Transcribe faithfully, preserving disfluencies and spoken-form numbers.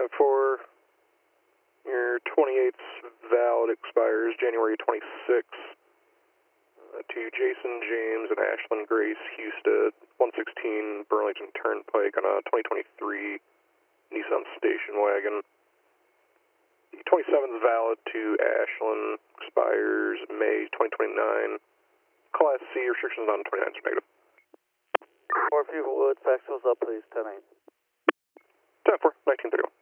four, your twenty-eighth valid expires January twenty-sixth. Uh, to Jason James and Ashlyn Grace Husted, one sixteen Burlington Turnpike on a twenty twenty-three Nissan station wagon. The twenty-seventh valid to Ashlyn, expires May twenty twenty-nine. Class C, restrictions on twenty-nine are negative. Four people would, fax those up please, ten eight. ten four, nineteen thirty-one.